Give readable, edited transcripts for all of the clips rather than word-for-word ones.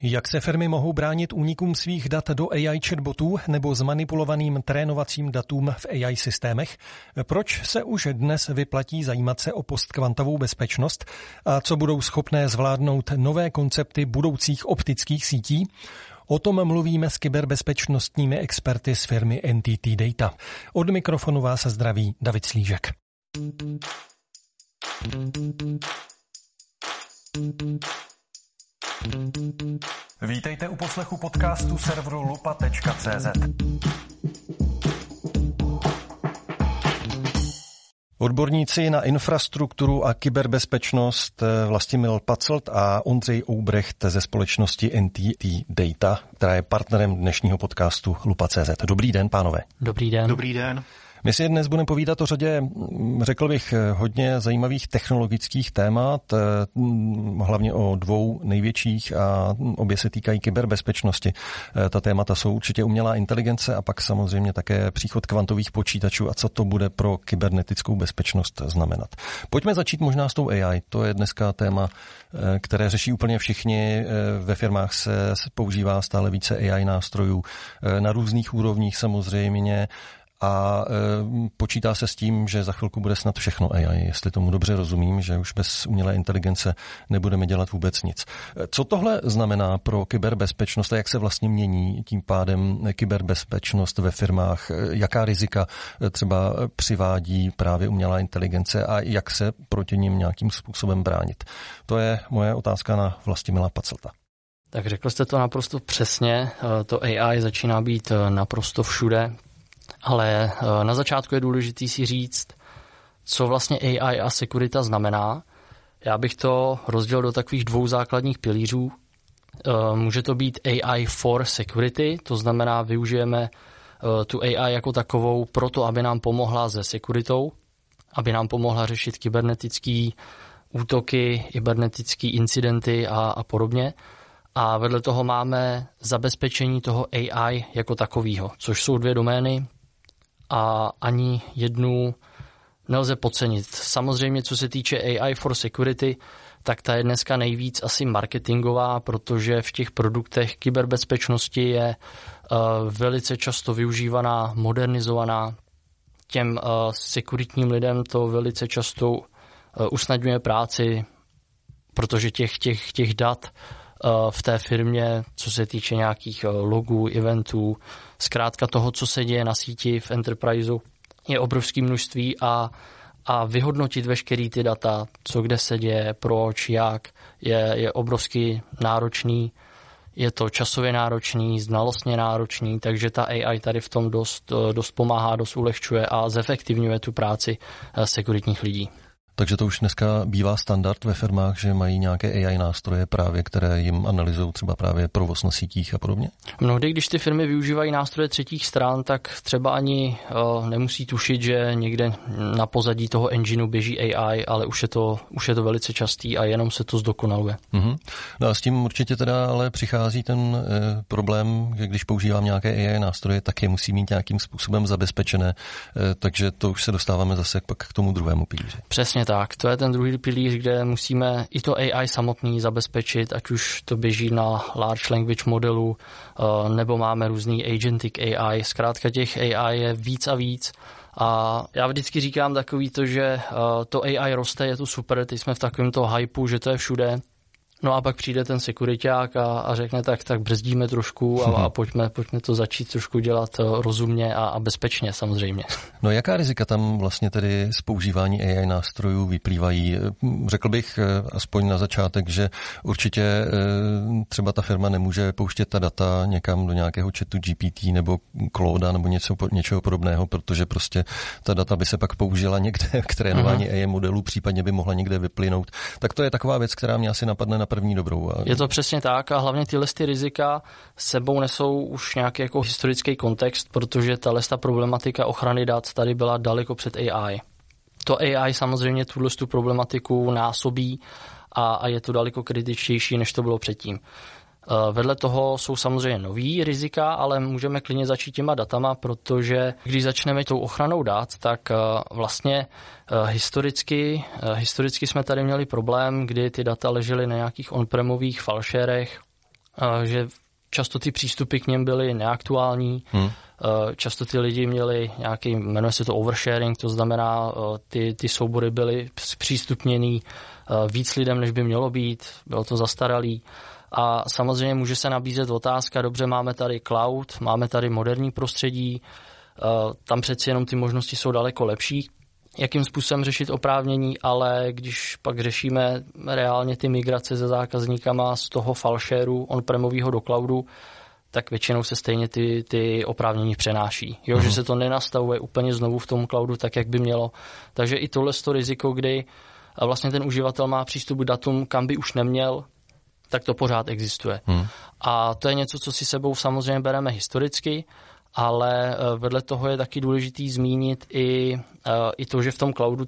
Jak se firmy mohou bránit únikům svých dat do AI chatbotů nebo zmanipulovaným trénovacím datům v AI systémech? Proč se už dnes vyplatí zajímat se o postkvantovou bezpečnost? A co budou schopné zvládnout nové koncepty budoucích optických sítí? O tom mluvíme s kyberbezpečnostními experty z firmy NTT Data. Od mikrofonu vás zdraví David Slížek. Vítejte u poslechu podcastu serveru lupa.cz. Odborníci na infrastrukturu a kyberbezpečnost Vlastimil Paclt a Ondřej Oubrecht ze společnosti NTT Data, která je partnerem dnešního podcastu Lupa.cz. Dobrý den, pánové. Dobrý den. Dobrý den. My si dnes budeme povídat o řadě, řekl bych, hodně zajímavých technologických témat, hlavně o dvou největších a obě se týkají kyberbezpečnosti. Ta témata jsou určitě umělá inteligence a pak samozřejmě také příchod kvantových počítačů a co to bude pro kybernetickou bezpečnost znamenat. Pojďme začít možná s tou AI. To je dneska téma, které řeší úplně všichni. Ve firmách se používá stále více AI nástrojů na různých úrovních samozřejmě. A počítá se s tím, že za chvilku bude snad všechno AI, jestli tomu dobře rozumím, že už bez umělé inteligence nebudeme dělat vůbec nic. Co tohle znamená pro kyberbezpečnost a jak se vlastně mění tím pádem kyberbezpečnost ve firmách? Jaká rizika třeba přivádí právě umělá inteligence a jak se proti nim nějakým způsobem bránit? To je moje otázka na Vlastimila Paclta. Tak řekl jste to naprosto přesně. To AI začíná být naprosto všude. Ale na začátku je důležité si říct, co vlastně AI a sekurita znamená. Já bych to rozdělil do takových dvou základních pilířů. Může to být AI for security, to znamená, využijeme tu AI jako takovou proto, aby nám pomohla se sekuritou, aby nám pomohla řešit kybernetické útoky, kybernetické incidenty a podobně. A vedle toho máme zabezpečení toho AI jako takového, což jsou dvě domény, a ani jednu nelze podcenit. Samozřejmě, co se týče AI for security, tak ta je dneska nejvíc asi marketingová, protože v těch produktech kyberbezpečnosti je velice často využívaná, modernizovaná. Těm sekuritním lidem to velice často usnadňuje práci, protože těch dat v té firmě, co se týče nějakých logů, eventů, zkrátka toho, co se děje na síti v enterpriseu, je obrovské množství a vyhodnotit veškerý ty data, co kde se děje, proč, jak, je obrovsky náročný. Je to časově náročný, znalostně náročný, takže ta AI tady v tom dost pomáhá, dost ulehčuje a zefektivňuje tu práci sekuritních lidí. Takže to už dneska bývá standard ve firmách, že mají nějaké AI nástroje právě, které jim analyzují třeba právě provoz na sítích a podobně? Mnohdy, když ty firmy využívají nástroje třetích stran, tak třeba ani nemusí tušit, že někde na pozadí toho engineu běží AI, ale už je to velice častý a jenom se to zdokonaluje. Mm-hmm. No a s tím určitě teda ale přichází ten problém, že když používám nějaké AI nástroje, tak je musí mít nějakým způsobem zabezpečené, takže to už se dostáváme zase pak k tomu druhému pilíři. Přesně tak, to je ten druhý pilíř, kde musíme i to AI samotný zabezpečit, ať už to běží na large language modelu, nebo máme různý agentic AI, zkrátka těch AI je víc a víc. A já vždycky říkám takový to, že to AI roste, je to super, teď jsme v takovémto hypeu, že to je všude. No a pak přijde ten sekuriťák a řekne tak brzdíme trošku a pojďme to začít trošku dělat rozumně a bezpečně samozřejmě. No jaká rizika tam vlastně tedy z používání AI nástrojů vyplývají? Řekl bych aspoň na začátek, že určitě třeba ta firma nemůže pouštět ta data někam do nějakého chatu GPT nebo Clauda nebo něčeho podobného, protože prostě ta data by se pak použila někde k trénování AI modelů, případně by mohla někde vyplynout. Tak to je taková věc, která mě asi napadne na první dobrou. Je to přesně tak a hlavně tyhle rizika sebou nesou už nějaký jako historický kontext, protože ta problematika ochrany dat tady byla daleko před AI. To AI samozřejmě tu problematiku násobí a je to daleko kritičtější, než to bylo předtím. Vedle toho jsou samozřejmě nový rizika, ale můžeme klidně začít těma datama, protože když začneme tou ochranou dat, tak vlastně historicky jsme tady měli problém, kdy ty data ležely na nějakých on-premových falšérech že často ty přístupy k něm byly neaktuální, často ty lidi měli nějaký, jmenuje se to oversharing, to znamená, ty soubory byly přístupněný víc lidem, než by mělo být, bylo to zastaralý. A samozřejmě může se nabízet otázka, dobře, máme tady cloud, máme tady moderní prostředí, tam přeci jenom ty možnosti jsou daleko lepší, jakým způsobem řešit oprávnění, ale když pak řešíme reálně ty migrace se zákazníkama z toho fileshareu on-premového do cloudu, tak většinou se stejně ty oprávnění přenáší. Že se to nenastavuje úplně znovu v tom cloudu tak, jak by mělo. Takže i tohle je to riziko, kdy vlastně ten uživatel má přístup k datům, kam by už neměl, tak to pořád existuje. A to je něco, co si sebou samozřejmě bereme historicky, ale vedle toho je taky důležitý zmínit i to, že v tom cloudu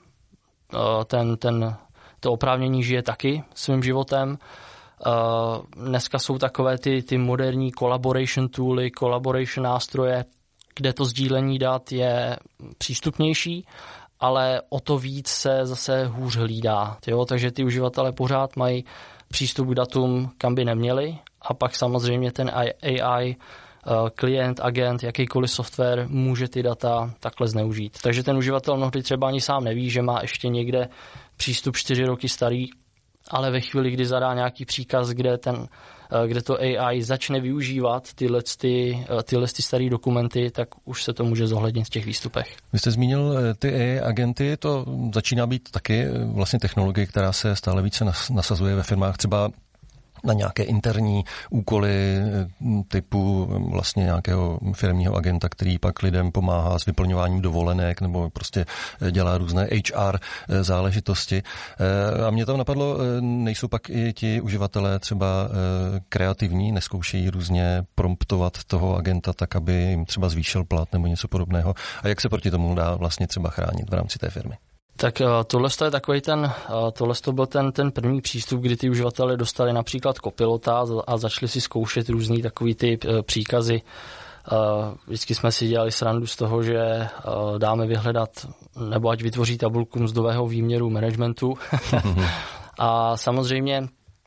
to oprávnění žije taky svým životem. Dneska jsou takové ty moderní collaboration tooly, collaboration nástroje, kde to sdílení dat je přístupnější, ale o to víc se zase hůř hlídá. Takže ty uživatelé pořád mají přístup k datům, kam by neměli, a pak samozřejmě ten AI, klient, agent, jakýkoliv software může ty data takhle zneužít. Takže ten uživatel mnohdy třeba ani sám neví, že má ještě někde přístup 4 roky starý, ale ve chvíli, kdy zadá nějaký příkaz, kde to AI začne využívat tyhle staré dokumenty, tak už se to může zohlednit v těch výstupech. Vy jste zmínil ty AI agenty, to začíná být taky vlastně technologie, která se stále více nasazuje ve firmách, třeba na nějaké interní úkoly typu vlastně nějakého firemního agenta, který pak lidem pomáhá s vyplňováním dovolenek nebo prostě dělá různé HR záležitosti. A mě tam napadlo, nejsou pak i ti uživatelé třeba kreativní, neskoušejí různě promptovat toho agenta tak, aby jim třeba zvýšil plat nebo něco podobného. A jak se proti tomu dá vlastně třeba chránit v rámci té firmy? Tak tohle je takový tohle byl ten první přístup, kdy ty uživatelé dostali například Copilota a začali si zkoušet různý takový ty příkazy. Vždycky jsme si dělali srandu z toho, že dáme vyhledat, nebo ať vytvoří tabulku mzdového výměru managementu. A samozřejmě,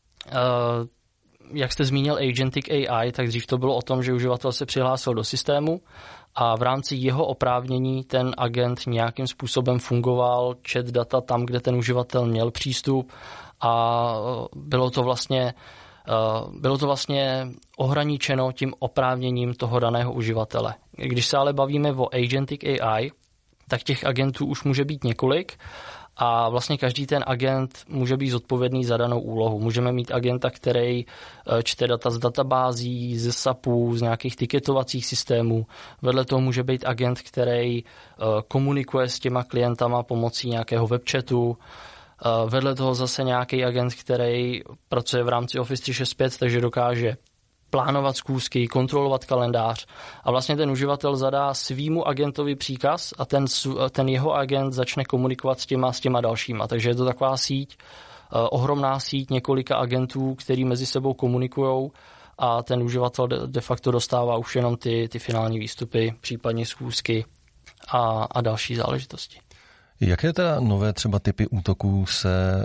jak jste zmínil Agentic AI, tak dřív to bylo o tom, že uživatel se přihlásil do systému a v rámci jeho oprávnění ten agent nějakým způsobem fungoval, čet data tam, kde ten uživatel měl přístup, a bylo to vlastně ohraničeno tím oprávněním toho daného uživatele. Když se ale bavíme o Agentic AI, tak těch agentů už může být několik a vlastně každý ten agent může být zodpovědný za danou úlohu. Můžeme mít agenta, který čte data z databází, ze SAPů, z nějakých tiketovacích systémů. Vedle toho může být agent, který komunikuje s těma klientama pomocí nějakého webchatu. Vedle toho zase nějaký agent, který pracuje v rámci Office 365, takže dokáže plánovat schůzky, kontrolovat kalendář, a vlastně ten uživatel zadá svýmu agentovi příkaz a ten jeho agent začne komunikovat s těma dalšíma. Takže je to taková síť, ohromná síť několika agentů, který mezi sebou komunikujou, a ten uživatel de facto dostává už jenom ty finální výstupy, případně schůzky a další záležitosti. Jaké teda nové třeba typy útoků se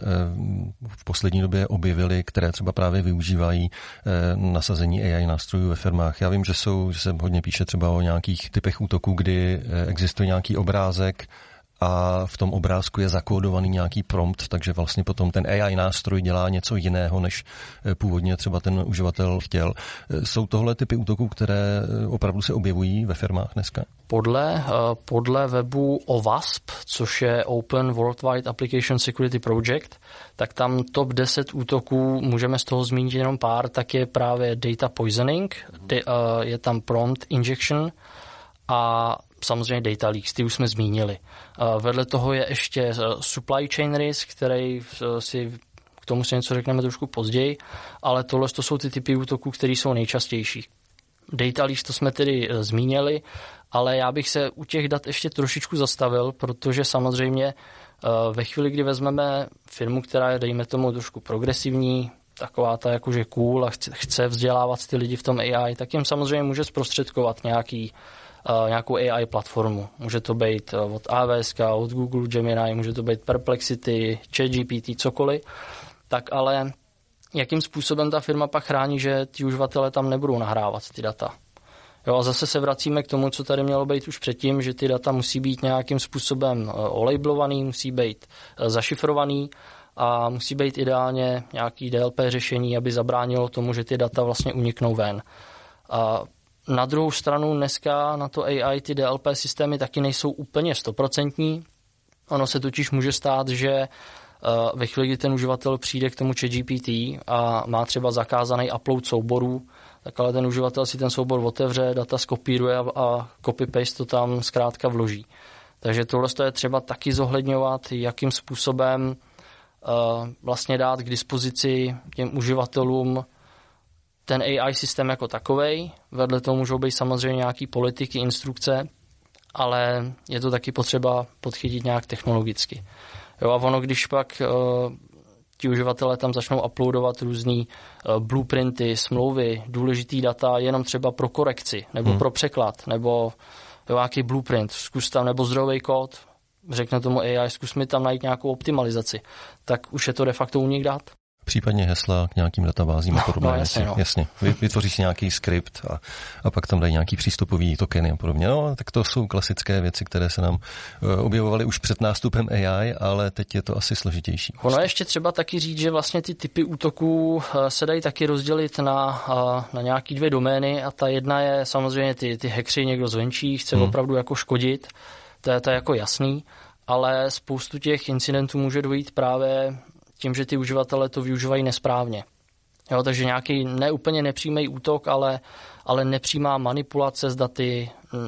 v poslední době objevily, které třeba právě využívají nasazení AI nástrojů ve firmách? Já vím, že se hodně píše třeba o nějakých typech útoků, kdy existuje nějaký obrázek a v tom obrázku je zakódovaný nějaký prompt, takže vlastně potom ten AI nástroj dělá něco jiného, než původně třeba ten uživatel chtěl. Jsou tohle typy útoků, které opravdu se objevují ve firmách dneska? Podle webu OWASP, což je Open Worldwide Application Security Project, tak tam top 10 útoků, můžeme z toho zmínit jenom pár, tak je právě data poisoning, je tam prompt injection a samozřejmě data leaks, ty už jsme zmínili. Vedle toho je ještě supply chain risk, který k tomu si něco řekneme trošku později, ale tohle to jsou ty typy útoků, které jsou nejčastější. Data leaks to jsme tedy zmínili, ale já bych se u těch dat ještě trošičku zastavil, protože samozřejmě ve chvíli, kdy vezmeme firmu, která je, dejme tomu, trošku progresivní, taková ta jakože cool a chce vzdělávat ty lidi v tom AI, tak jim samozřejmě může zprostředkovat nějakou AI platformu. Může to být od AWS, od Google Gemini, může to být Perplexity, ChatGPT, cokoliv. Tak ale jakým způsobem ta firma pak chrání, že ti uživatelé tam nebudou nahrávat ty data. Jo, a zase se vracíme k tomu, co tady mělo být už předtím, že ty data musí být nějakým způsobem olabelovaný, musí být zašifrovaný a musí být ideálně nějaký DLP řešení, aby zabránilo tomu, že ty data vlastně uniknou ven. A na druhou stranu dneska na to AI ty DLP systémy taky nejsou úplně 100%. Ono se totiž může stát, že ve chvíli, kdy ten uživatel přijde k tomu ChatGPT a má třeba zakázaný upload souborů, tak ale ten uživatel si ten soubor otevře, data skopíruje a copy-paste to tam zkrátka vloží. Takže tohle je třeba taky zohledňovat, jakým způsobem vlastně dát k dispozici těm uživatelům ten AI systém jako takovej. Vedle toho můžou být samozřejmě nějaký politiky, instrukce, ale je to taky potřeba podchytit nějak technologicky. Jo, a ono, když pak ti uživatelé tam začnou uploadovat různý blueprinty, smlouvy, důležitý data jenom třeba pro korekci, nebo pro překlad, nebo nějaký blueprint, zkus tam, nebo zdrojový kód, řekne tomu AI, zkus mi tam najít nějakou optimalizaci, tak už je to de facto unik dat. Případně hesla k nějakým databázím a podobně. Jasně. Vytvoří si nějaký skript a pak tam dají nějaký přístupový tokeny a podobně. No, tak to jsou klasické věci, které se nám objevovaly už před nástupem AI, ale teď je to asi složitější. Ono je ještě třeba taky říct, že vlastně ty typy útoků se dají taky rozdělit na nějaký dvě domény a ta jedna je samozřejmě ty hackři, někdo zvenčí chce opravdu jako škodit, to je jako jasný, ale spoustu těch incidentů může dojít právě tím, že ty uživatelé to využívají nesprávně. Jo, takže nějaký neúplně nepřímý útok, ale nepřímá manipulace s daty,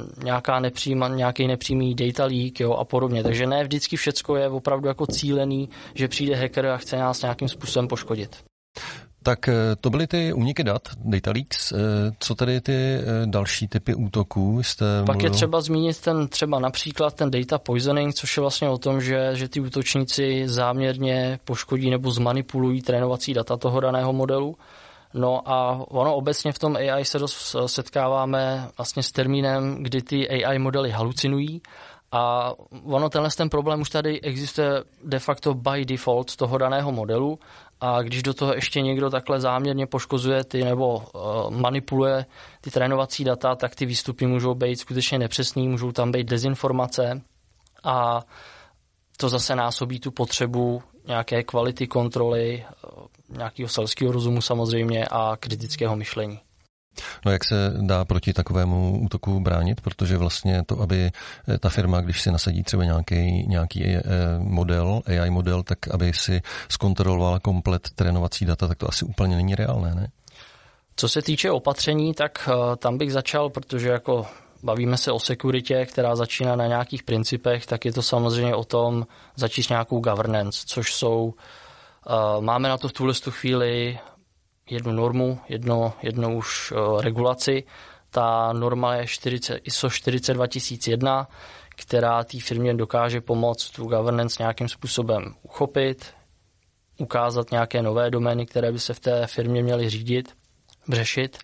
nějaký nepřímý data leak, jo, a podobně. Takže ne vždycky všecko je opravdu jako cílený, že přijde hacker a chce nás nějakým způsobem poškodit. Tak to byly ty úniky dat, data leaks. Co tedy ty další typy útoků? Pak je třeba zmínit třeba například ten data poisoning, což je vlastně o tom, že ty útočníci záměrně poškodí nebo zmanipulují trénovací data toho daného modelu. No a ono obecně v tom AI se dost setkáváme vlastně s termínem, kdy ty AI modely halucinují. A ono ten problém už tady existuje de facto by default toho daného modelu a když do toho ještě někdo takhle záměrně poškozuje nebo manipuluje ty trénovací data, tak ty výstupy můžou být skutečně nepřesný, můžou tam být dezinformace a to zase násobí tu potřebu nějaké kvality kontroly, nějakého selského rozumu samozřejmě a kritického myšlení. No jak se dá proti takovému útoku bránit, protože vlastně to, aby ta firma, když si nasadí třeba nějaký model, AI model, tak aby si zkontrolovala komplet trénovací data, tak to asi úplně není reálné, ne? Co se týče opatření, tak tam bych začal, protože jako bavíme se o sekuritě, která začíná na nějakých principech, tak je to samozřejmě o tom začít nějakou governance, což jsou, máme na to v tuhle chvíli jednu normu, jednu už regulaci. Ta norma je ISO 42001, která té firmě dokáže pomoct tu governance nějakým způsobem uchopit, ukázat nějaké nové domény, které by se v té firmě měly řídit, řešit.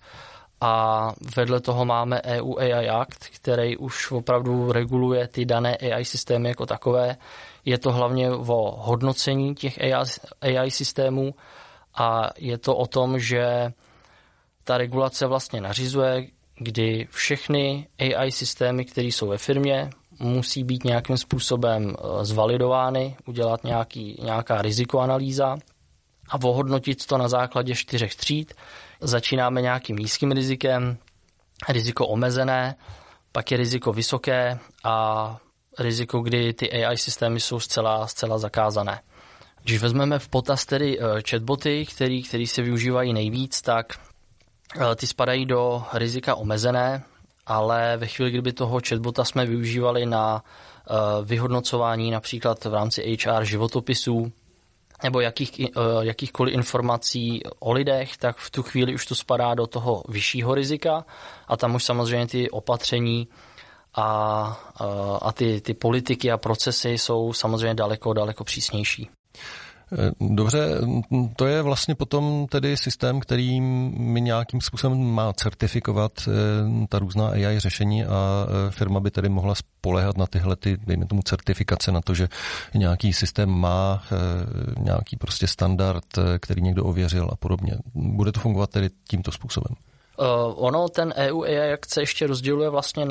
A vedle toho máme EU AI Act, který už opravdu reguluje ty dané AI systémy jako takové. Je to hlavně o hodnocení těch AI systémů, a je to o tom, že ta regulace vlastně nařizuje, kdy všechny AI systémy, které jsou ve firmě, musí být nějakým způsobem zvalidovány, udělat nějaká rizikoanalýza a ohodnotit to na základě 4 tříd. Začínáme nějakým nízkým rizikem, riziko omezené, pak je riziko vysoké a riziko, kdy ty AI systémy jsou zcela zakázané. Když vezmeme v potaz tedy chatboty, který se využívají nejvíc, tak ty spadají do rizika omezené, ale ve chvíli, kdyby toho chatbota jsme využívali na vyhodnocování například v rámci HR životopisů nebo jakýchkoliv informací o lidech, tak v tu chvíli už to spadá do toho vyššího rizika a tam už samozřejmě ty opatření a ty politiky a procesy jsou samozřejmě daleko přísnější. Dobře, to je vlastně potom tedy systém, který mi nějakým způsobem má certifikovat ta různá AI řešení a firma by tedy mohla spoléhat na tyhle, dejme tomu, certifikace, na to, že nějaký systém má nějaký prostě standard, který někdo ověřil a podobně. Bude to fungovat tedy tímto způsobem? Ono, ten EU AI Act se ještě rozděluje vlastně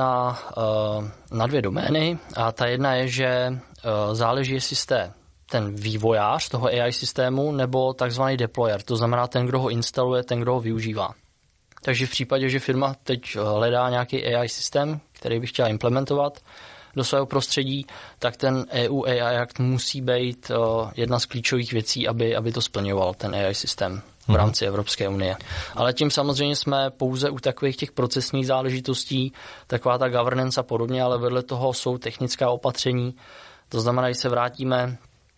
na dvě domény a ta jedna je, že záleží, jestli jste ten vývojář toho AI systému nebo takzvaný deployer, to znamená ten, kdo ho instaluje, ten, kdo ho využívá. Takže v případě, že firma teď hledá nějaký AI systém, který by chtěla implementovat do svého prostředí, tak ten EU AI Act musí být jedna z klíčových věcí, aby to splňoval, ten AI systém v rámci Evropské unie. Ale tím samozřejmě jsme pouze u takových těch procesních záležitostí, taková ta governance a podobně, ale vedle toho jsou technická opatření. To znamená, když se vrátíme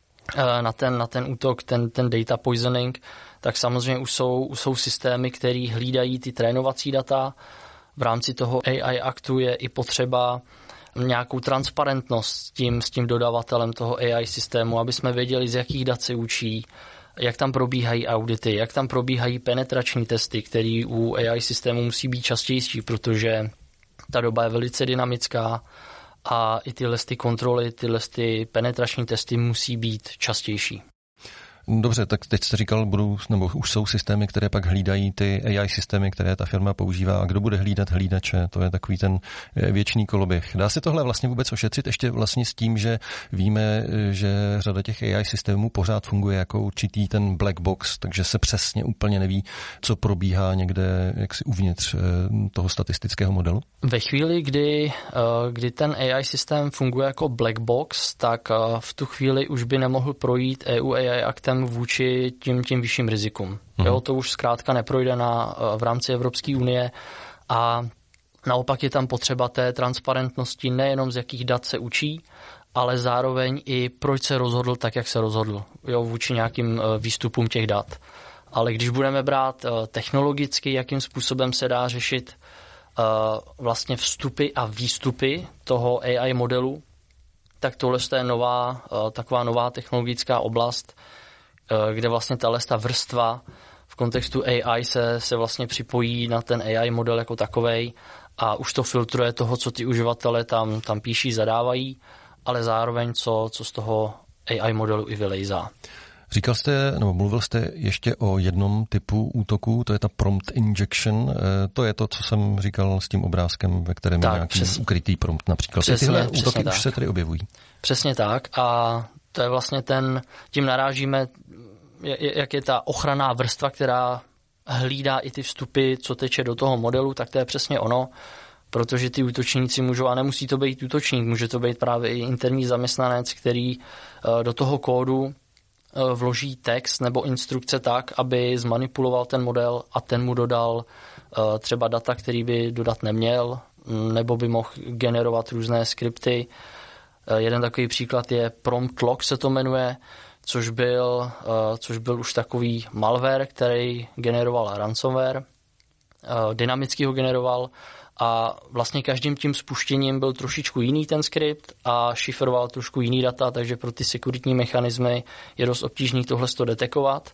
na ten útok, ten data poisoning, tak samozřejmě už jsou systémy, které hlídají ty trénovací data. V rámci toho AI Actu je i potřeba nějakou transparentnost s tím dodavatelem toho AI systému, aby jsme věděli, z jakých dat se učí, jak tam probíhají audity, jak tam probíhají penetrační testy, které u AI systému musí být častější, protože ta doba je velice dynamická a i tyhle kontroly, tyhle penetrační testy musí být častější. Dobře, tak teď jste říkal, už jsou systémy, které pak hlídají ty AI systémy, které ta firma používá. A kdo bude hlídat hlídače? To je takový ten věčný koloběh. Dá se tohle vlastně vůbec ošetřit ještě vlastně s tím, že víme, že řada těch AI systémů pořád funguje jako určitý ten black box, takže se přesně úplně neví, co probíhá někde jaksi uvnitř toho statistického modelu? Ve chvíli, kdy ten AI systém funguje jako black box, tak v tu chvíli už by nemohl projít EU AI Actem vůči tím vyšším rizikům. Jo, to už zkrátka neprojde v rámci Evropské unie a naopak je tam potřeba té transparentnosti nejenom z jakých dat se učí, ale zároveň i proč se rozhodl tak, jak se rozhodl, jo, vůči nějakým výstupům těch dat. Ale když budeme brát technologicky, jakým způsobem se dá řešit vlastně vstupy a výstupy toho AI modelu, tak tohle je taková nová technologická oblast, kde vlastně ta vrstva v kontextu AI se vlastně připojí na ten AI model jako takovej a už to filtruje toho, co ty uživatelé tam píší, zadávají, ale zároveň co z toho AI modelu i vylejzá. Mluvil jste ještě o jednom typu útoku, to je ta prompt injection, to je to, co jsem říkal s tím obrázkem, ve kterém je nějaký ukrytý prompt například. Tyhle útoky už se tady objevují. Přesně tak a to je vlastně tím narážíme, jak je ta ochranná vrstva, která hlídá i ty vstupy, co teče do toho modelu, tak to je přesně ono, protože ty útočníci můžou, a nemusí to být útočník, může to být právě i interní zaměstnanec, který do toho kódu vloží text nebo instrukce tak, aby zmanipuloval ten model a ten mu dodal třeba data, který by dodat neměl, nebo by mohl generovat různé skripty. Jeden takový příklad je prompt log se to jmenuje, což byl už takový malware, který generoval ransomware, dynamicky ho generoval a vlastně každým tím spuštěním byl trošičku jiný ten skript a šifroval trošku jiný data, takže pro ty sekuritní mechanismy je dost obtížný tohle detekovat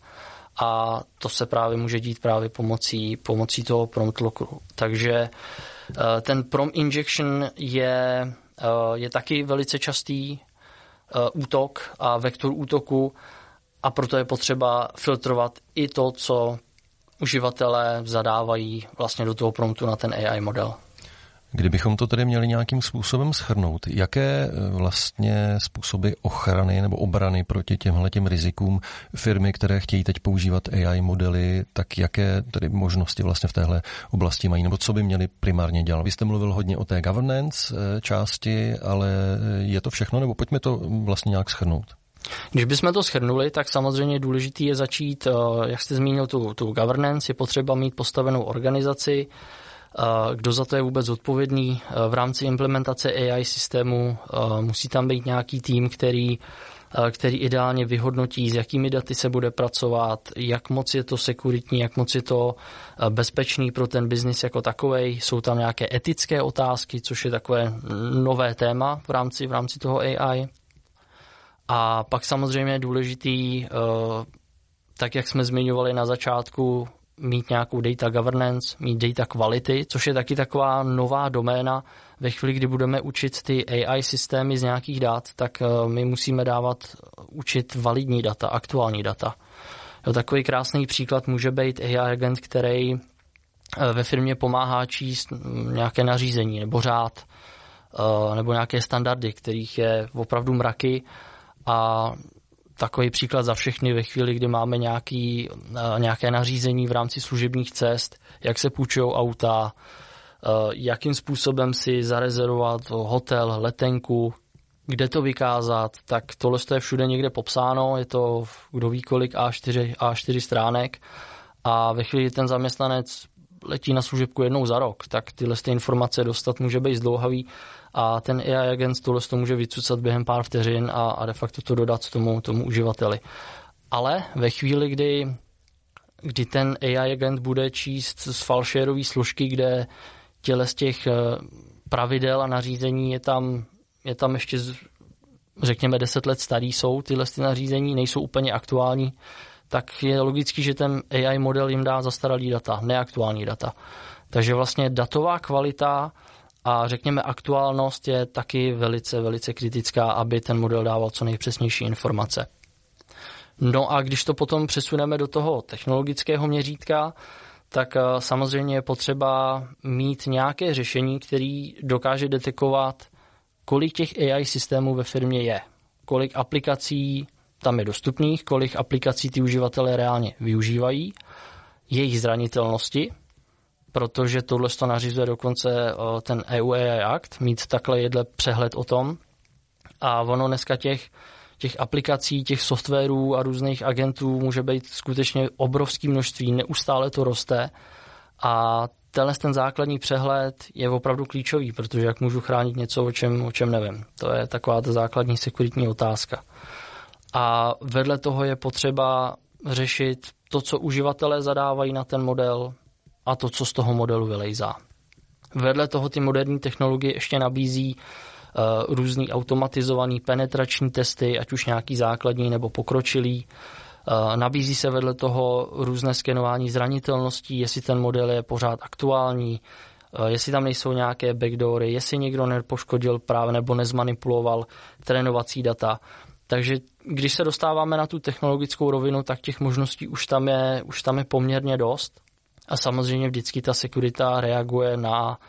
a to se právě může dít právě pomocí toho prompt logu. Takže ten prompt injection je taky velice častý útok a vektor útoku a proto je potřeba filtrovat i to, co uživatelé zadávají vlastně do toho promptu na ten AI model. Kdybychom to tedy měli nějakým způsobem shrnout, jaké vlastně způsoby ochrany nebo obrany proti těmhletěm rizikům firmy, které chtějí teď používat AI modely, tak jaké tedy možnosti vlastně v téhle oblasti mají, nebo co by měli primárně dělat? Vy jste mluvil hodně o té governance části, ale je to všechno, nebo pojďme to vlastně nějak shrnout? Když bychom to shrnuli, tak samozřejmě důležitý je začít, jak jste zmínil, tu governance, je potřeba mít postavenou organizaci, kdo za to je vůbec odpovědný. V rámci implementace AI systému musí tam být nějaký tým, který ideálně vyhodnotí, s jakými daty se bude pracovat, jak moc je to sekuritní, jak moc je to bezpečný pro ten biznis jako takovej. Jsou tam nějaké etické otázky, což je takové nové téma v rámci toho AI. A pak samozřejmě je důležitý, tak jak jsme zmiňovali na začátku, mít nějakou data governance, mít data quality, což je taky taková nová doména. Ve chvíli, kdy budeme učit ty AI systémy z nějakých dat, tak my musíme učit validní data, aktuální data. Takový krásný příklad může být AI agent, který ve firmě pomáhá číst nějaké nařízení nebo řád nebo nějaké standardy, kterých je opravdu mraky. A takový příklad za všechny ve chvíli, kdy máme nějaké nařízení v rámci služebních cest, jak se půjčují auta, jakým způsobem si zarezervovat hotel, letenku, kde to vykázat, tak tohle je všude někde popsáno, je to kdo ví kolik A4 stránek a ve chvíli, kdy ten zaměstnanec letí na služebku jednou za rok, tak tyhle informace dostat může být zdlouhavý a ten AI agent tohle to může vycucat během pár vteřin a de facto to dodat tomu uživateli. Ale ve chvíli, kdy ten AI agent bude číst z FileShareové složky, kde těle z těch pravidel a nařízení je tam ještě řekněme 10 let starý jsou tyhle nařízení, nejsou úplně aktuální, tak je logický, že ten AI model jim dá zastaralý data, neaktuální data. Takže vlastně datová kvalita a řekněme aktuálnost je taky velice, velice kritická, aby ten model dával co nejpřesnější informace. No a když to potom přesuneme do toho technologického měřítka, tak samozřejmě je potřeba mít nějaké řešení, které dokáže detekovat, kolik těch AI systémů ve firmě je, kolik aplikací tam je dostupných, kolik aplikací ty uživatelé reálně využívají, jejich zranitelnosti, protože tohle to nařizuje dokonce ten EU AI Act, mít takhle jedle přehled o tom. A ono dneska těch aplikací, těch softwarů a různých agentů může být skutečně obrovské množství, neustále to roste a ten základní přehled je opravdu klíčový, protože jak můžu chránit něco, o čem nevím. To je taková ta základní sekuritní otázka. A vedle toho je potřeba řešit to, co uživatelé zadávají na ten model a to, co z toho modelu vylejzá. Vedle toho ty moderní technologie ještě nabízí různý automatizovaný penetrační testy, ať už nějaký základní nebo pokročilý. Nabízí se vedle toho různé skenování zranitelností, jestli ten model je pořád aktuální, jestli tam nejsou nějaké backdoory, jestli někdo nepoškodil právě nebo nezmanipuloval trénovací data. Takže když se dostáváme na tu technologickou rovinu, tak těch možností už tam je poměrně dost. A samozřejmě vždycky ta sekurita reaguje na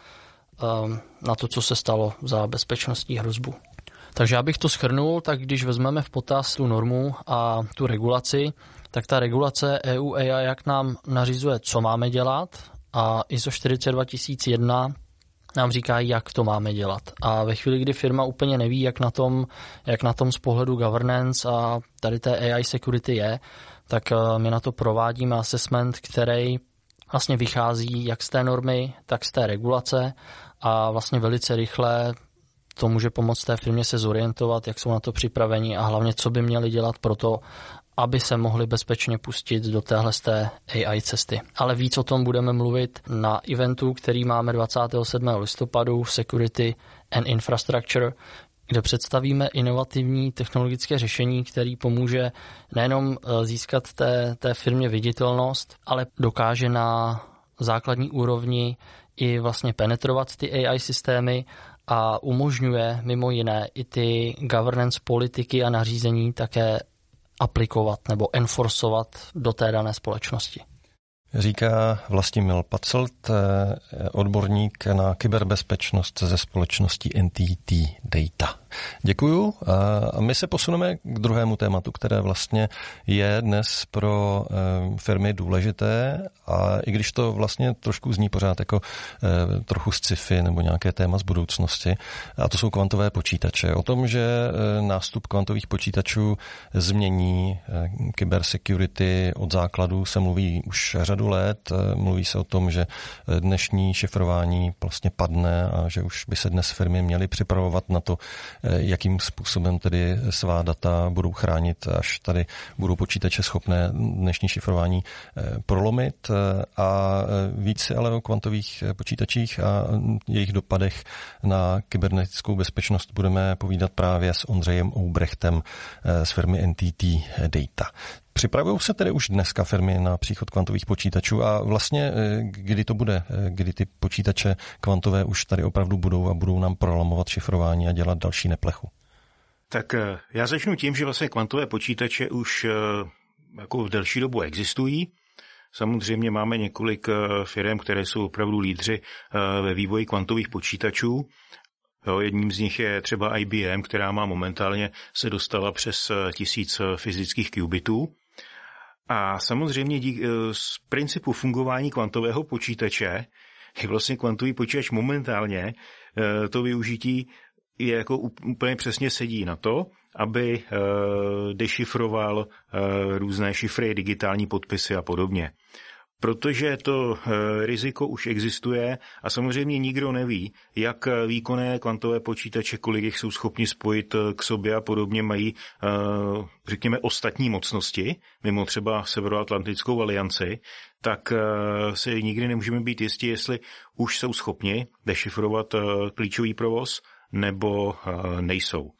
to, co se stalo za bezpečnostní hrozbu. Takže abych to shrnul, tak když vezmeme v potaz tu normu a tu regulaci, tak ta regulace EU AI jak nám nařizuje, co máme dělat a ISO 42001 nám říká, jak to máme dělat. A ve chvíli, kdy firma úplně neví, jak na tom z pohledu governance a tady té AI security je, tak my na to provádíme assessment, který vlastně vychází jak z té normy, tak z té regulace a vlastně velice rychle to může pomoct té firmě se zorientovat, jak jsou na to připraveni a hlavně, co by měli dělat pro to, aby se mohli bezpečně pustit do téhleté AI cesty. Ale víc o tom budeme mluvit na eventu, který máme 27. listopadu Security and Infrastructure, kde představíme inovativní technologické řešení, který pomůže nejenom získat té firmě viditelnost, ale dokáže na základní úrovni i vlastně penetrovat ty AI systémy a umožňuje mimo jiné i ty governance politiky a nařízení také aplikovat nebo enforcovat do té dané společnosti. Říká Vlastimil Pacelt, odborník na kyberbezpečnost ze společnosti NTT Data. Děkuju a my se posuneme k druhému tématu, které vlastně je dnes pro firmy důležité a i když to vlastně trošku zní pořád jako trochu sci-fi nebo nějaké téma z budoucnosti, a to jsou kvantové počítače. O tom, že nástup kvantových počítačů změní cybersecurity od základu, se mluví už řadu řadu let. Mluví se o tom, že dnešní šifrování vlastně padne a že už by se dnes firmy měly připravovat na to, jakým způsobem tedy svá data budou chránit, až tady budou počítače schopné dnešní šifrování prolomit. A více ale o kvantových počítačích a jejich dopadech na kybernetickou bezpečnost budeme povídat právě s Ondřejem Oubrechtem z firmy NTT Data. Připravují se tedy už dneska firmy na příchod kvantových počítačů a vlastně kdy to bude, kdy ty počítače kvantové už tady opravdu budou a budou nám prolamovat šifrování a dělat další neplechu? Tak já začnu tím, že vlastně kvantové počítače už jako v delší dobu existují. Samozřejmě máme několik firm, které jsou opravdu lídři ve vývoji kvantových počítačů. Jedním z nich je třeba IBM, která má momentálně se dostala přes 1000 fyzických qubitů. A samozřejmě z principu fungování kvantového počítače je vlastně kvantový počítač momentálně to využití je jako úplně přesně sedí na to, aby dešifroval různé šifry, digitální podpisy a podobně. Protože to riziko už existuje a samozřejmě nikdo neví, jak výkonné kvantové počítače, kolik jich jsou schopni spojit k sobě a podobně, mají, řekněme, ostatní mocnosti, mimo třeba Severoatlantickou alianci, tak si nikdy nemůžeme být jistí, jestli už jsou schopni dešifrovat klíčový provoz, nebo nejsou.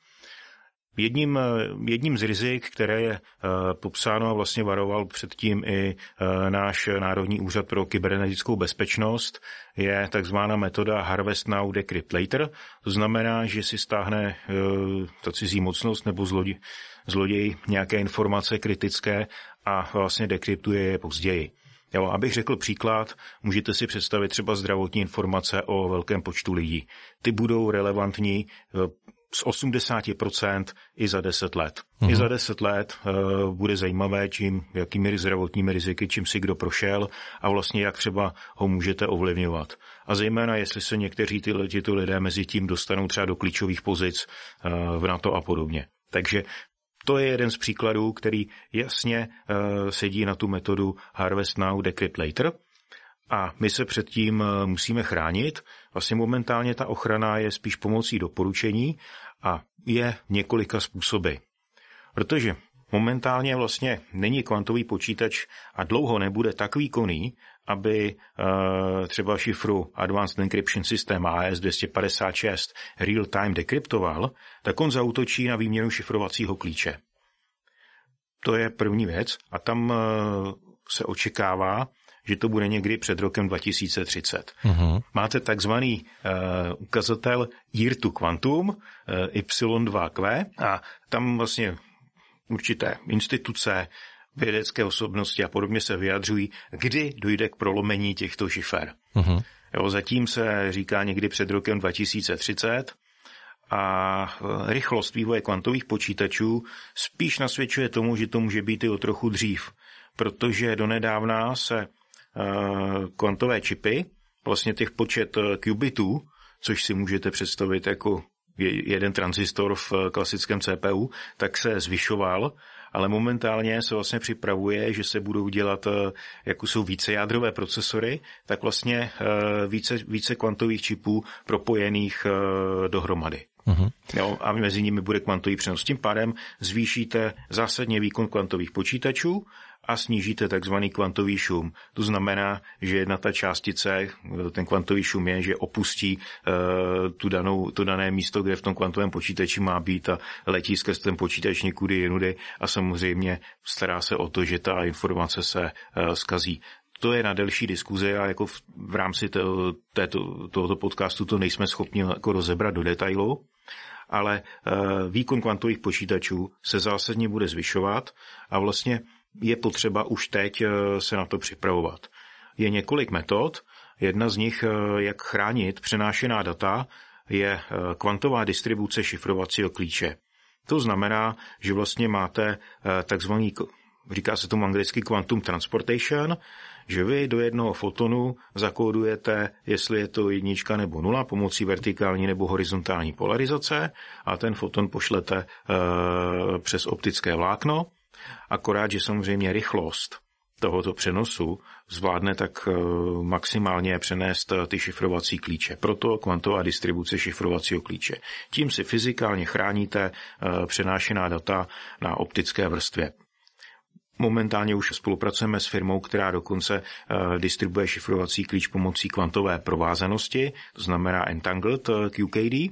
Jedním z rizik, které je popsáno a vlastně varoval předtím i náš Národní úřad pro kybernetickou bezpečnost, je takzvaná metoda Harvest Now, Decrypt Later. To znamená, že si stáhne ta cizí mocnost nebo zloděj nějaké informace kritické a vlastně dekryptuje je později. Jo, abych řekl příklad, můžete si představit třeba zdravotní informace o velkém počtu lidí. Ty budou relevantní z 80% i za 10 let. I za 10 let bude zajímavé, jakými zdravotními riziky, čím si kdo prošel a vlastně jak třeba ho můžete ovlivňovat. A zejména, jestli se někteří tyto lidé mezi tím dostanou třeba do klíčových pozic v NATO a podobně. Takže to je jeden z příkladů, který jasně sedí na tu metodu Harvest Now, Decrypt Later. A my se předtím musíme chránit. Vlastně momentálně ta ochrana je spíš pomocí doporučení a je několika způsoby. Protože momentálně vlastně není kvantový počítač a dlouho nebude tak výkonný, aby třeba šifru Advanced Encryption System AES-256 real-time dekryptoval, tak on zaútočí na výměnu šifrovacího klíče. To je první věc a tam se očekává, že to bude někdy před rokem 2030. Máte takzvaný ukazatel Year to Quantum, Y2Q, a tam vlastně určité instituce, vědecké osobnosti a podobně se vyjadřují, kdy dojde k prolomení těchto šifer. Jo, zatím se říká někdy před rokem 2030 a rychlost vývoje kvantových počítačů spíš nasvědčuje tomu, že to může být i o trochu dřív, protože donedávna se kvantové čipy, vlastně těch počet qubitů, což si můžete představit jako jeden tranzistor v klasickém CPU, tak se zvyšoval, ale momentálně se vlastně připravuje, že se budou dělat, jako jsou vícejádrové procesory, tak vlastně více kvantových čipů propojených dohromady. Jo, a mezi nimi bude kvantový přenos. Tím pádem zvýšíte zásadně výkon kvantových počítačů a snížíte takzvaný kvantový šum. To znamená, že jedna ta částice, ten kvantový šum je, že opustí to dané místo, kde v tom kvantovém počítači má být a letí skrz ten počítač někudy jinudy a samozřejmě stará se o to, že ta informace se zkazí. To je na delší diskuzi a jako v rámci tohoto podcastu to nejsme schopni jako rozebrat do detailu, ale výkon kvantových počítačů se zásadně bude zvyšovat a vlastně je potřeba už teď se na to připravovat. Je několik metod, jedna z nich, jak chránit přenášená data, je kvantová distribuce šifrovacího klíče. To znamená, že vlastně máte takzvaný, říká se tomu anglicky quantum transportation, že vy do jednoho fotonu zakódujete, jestli je to 1 nebo 0 pomocí vertikální nebo horizontální polarizace a ten foton pošlete přes optické vlákno, akorát, že samozřejmě rychlost tohoto přenosu zvládne tak maximálně přenést ty šifrovací klíče. Proto kvantová distribuce šifrovacího klíče. Tím si fyzikálně chráníte přenášená data na optické vrstvě. Momentálně už spolupracujeme s firmou, která dokonce distribuje šifrovací klíč pomocí kvantové provázanosti, to znamená Entangled QKD.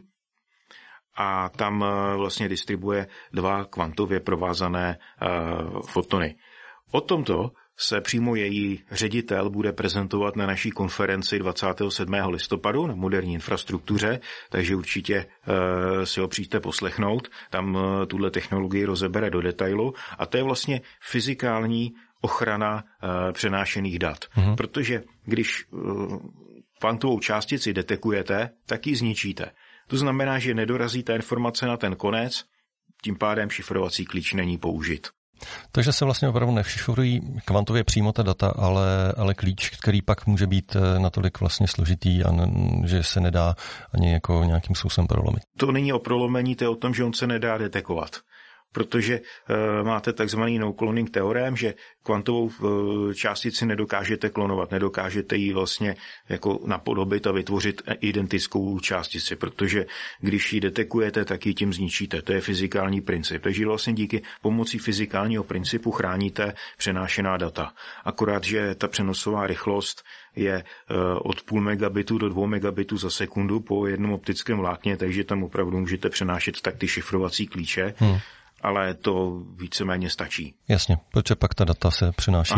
A tam vlastně distribuje 2 kvantově provázané fotony. O tomto se přímo její ředitel bude prezentovat na naší konferenci 27. listopadu na moderní infrastruktuře, takže určitě si ho přijďte poslechnout. Tam tuhle technologii rozebere do detailu a to je vlastně fyzikální ochrana přenášených dat. Protože když kvantovou částici detekujete, tak ji zničíte. To znamená, že nedorazí ta informace na ten konec, tím pádem šifrovací klíč není použit. Takže se vlastně opravdu nešifrují kvantově přímo ta data, ale klíč, který pak může být natolik vlastně složitý, že se nedá ani jako nějakým způsobem prolomit. To není o prolomení, to je o tom, že on se nedá detekovat. Protože máte takzvaný no-cloning teorem, že kvantovou částici nedokážete klonovat, nedokážete ji vlastně jako napodobit a vytvořit identickou částici, protože když ji detekujete, tak ji tím zničíte. To je fyzikální princip. Takže vlastně díky pomocí fyzikálního principu chráníte přenášená data. Akorát, že ta přenosová rychlost je od 0,5 megabitu do 2 megabitů za sekundu po jednom optickém vlákně, takže tam opravdu můžete přenášet tak ty šifrovací klíče. Ale to víceméně stačí. Jasně, protože pak ta data se přenáší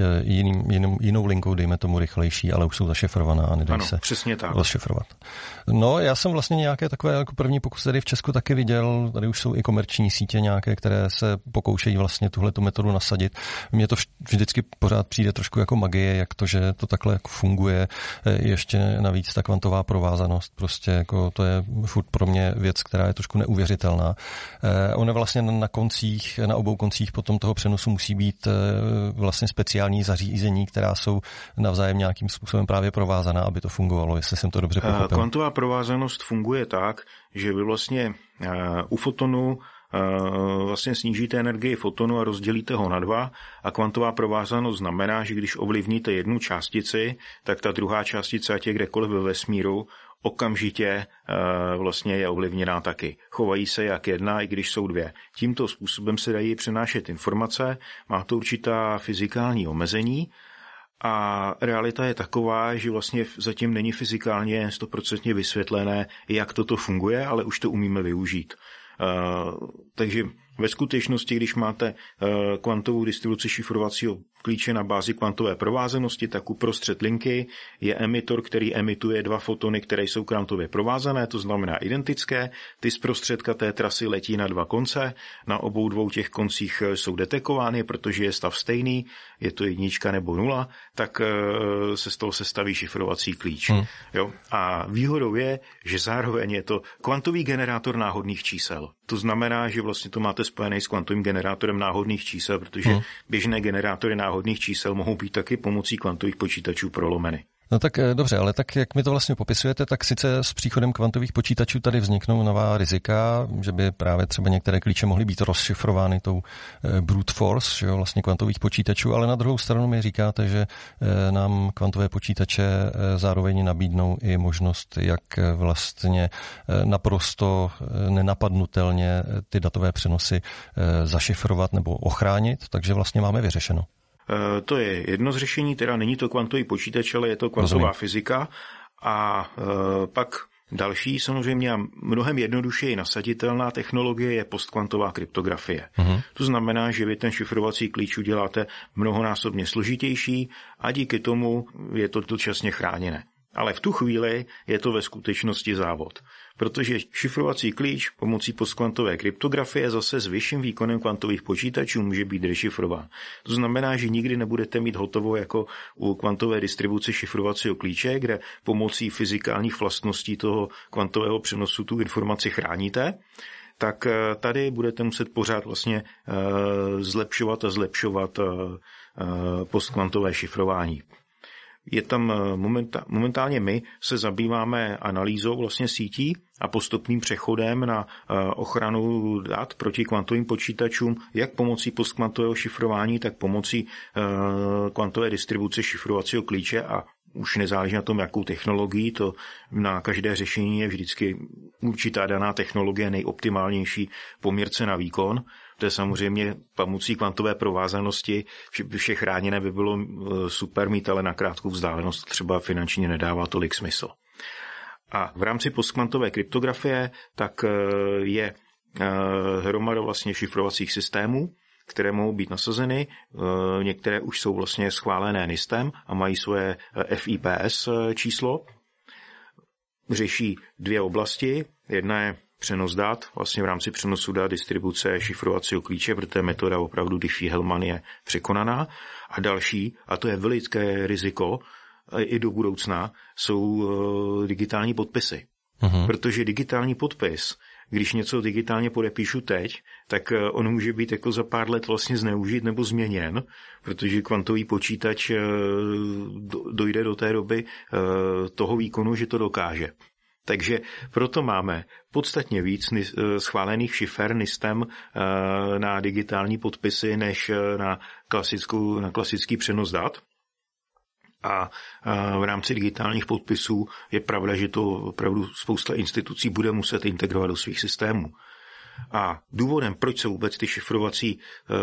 jinou linkou, dejme tomu rychlejší, ale už jsou zašifrovaná a nedají se přesně tak zašifrovat. No, já jsem vlastně nějaké takové jako první pokus tady v Česku taky viděl, tady už jsou i komerční sítě nějaké, které se pokoušejí vlastně tuhletu metodu nasadit. Mně to vždycky pořád přijde trošku jako magie, jak to, že to takhle jako funguje, ještě navíc ta kvantová provázanost, prostě jako to je furt pro mě věc, která je trošku neuvěřitelná. Ona vlastně na obou koncích potom toho přenosu musí být vlastně speciální zařízení, která jsou navzájem nějakým způsobem právě provázaná, aby to fungovalo, jestli jsem to dobře pochopil. Kvantová provázanost funguje tak, že vy vlastně u fotonu vlastně snížíte energii fotonu a rozdělíte ho na 2 a kvantová provázanost znamená, že když ovlivníte jednu částici, tak ta druhá částice, ať je kdekoliv ve vesmíru, okamžitě vlastně je ovlivněná taky. Chovají se jak jedna, i když jsou 2. Tímto způsobem se dají přenášet informace, má to určitá fyzikální omezení a realita je taková, že vlastně zatím není fyzikálně 100% vysvětlené, jak toto funguje, ale už to umíme využít. Takže ve skutečnosti, když máte kvantovou distribuci šifrovacího klíče na bázi kvantové provázanosti, tak uprostřed linky je emitor, který emituje 2 fotony, které jsou kvantově provázané, to znamená identické. Ty zprostředka té trasy letí na 2 konce, na obou 2 těch koncích jsou detekovány, protože je stav stejný, je to 1 nebo 0, tak se z toho sestaví šifrovací klíč. Jo? A výhodou je, že zároveň je to kvantový generátor náhodných čísel. To znamená, že vlastně to máte spojený s kvantovým generátorem náhodných čísel, protože běžné generátory náhodných čísel mohou být taky pomocí kvantových počítačů prolomeny. No tak dobře, ale tak jak mi to vlastně popisujete, tak sice s příchodem kvantových počítačů tady vzniknou nová rizika, že by právě třeba některé klíče mohly být rozšifrovány tou brute force, že jo, vlastně kvantových počítačů, ale na druhou stranu mi říkáte, že nám kvantové počítače zároveň nabídnou i možnost, jak vlastně naprosto nenapadnutelně ty datové přenosy zašifrovat nebo ochránit, takže vlastně máme vyřešeno. To je jedno z řešení, teda není to kvantový počítač, ale je to kvantová fyzika. A pak další, samozřejmě mnohem jednodušeji nasaditelná technologie je postkvantová kryptografie. To znamená, že vy ten šifrovací klíč uděláte mnohonásobně složitější a díky tomu je to dočasně chráněné. Ale v tu chvíli je to ve skutečnosti závod. Protože šifrovací klíč pomocí postkvantové kryptografie zase s vyšším výkonem kvantových počítačů může být dešifrován. To znamená, že nikdy nebudete mít hotovo jako u kvantové distribuce šifrovacího klíče, kde pomocí fyzikálních vlastností toho kvantového přenosu tu informaci chráníte, tak tady budete muset pořád vlastně zlepšovat postkvantové šifrování. je tam momentálně my se zabýváme analýzou vlastně sítí a postupným přechodem na ochranu dat proti kvantovým počítačům, jak pomocí postkvantového šifrování, tak pomocí kvantové distribuce šifrovacího klíče a už nezáleží na tom, jakou technologii, to na každé řešení je vždycky určitá daná technologie nejoptimálnější poměr cena výkon. To je samozřejmě pomocí kvantové provázanosti, vše chráněné by bylo super mít, ale na krátkou vzdálenost třeba finančně nedává tolik smysl. A v rámci postkvantové kryptografie tak je hromada vlastně šifrovacích systémů, které mohou být nasazeny. Některé už jsou vlastně schválené NISTem a mají svoje FIPS číslo. Řeší dvě oblasti. Jedna je přenos dat, vlastně v rámci přenosu dat distribuce šifrovacího klíče, protože metoda opravdu Diffie-Hellman je překonaná. A další, a to je veliké riziko i do budoucna, jsou digitální podpisy. Protože digitální podpis, když něco digitálně podepíšu teď, tak on může být jako za pár let vlastně zneužit nebo změněn, protože kvantový počítač dojde do té doby toho výkonu, že to dokáže. Takže proto máme podstatně víc schválených šifer NISTem na digitální podpisy než na klasický přenos dat. A v rámci digitálních podpisů je pravda, že to opravdu spousta institucí bude muset integrovat do svých systémů. A důvodem, proč se vůbec ty šifrovací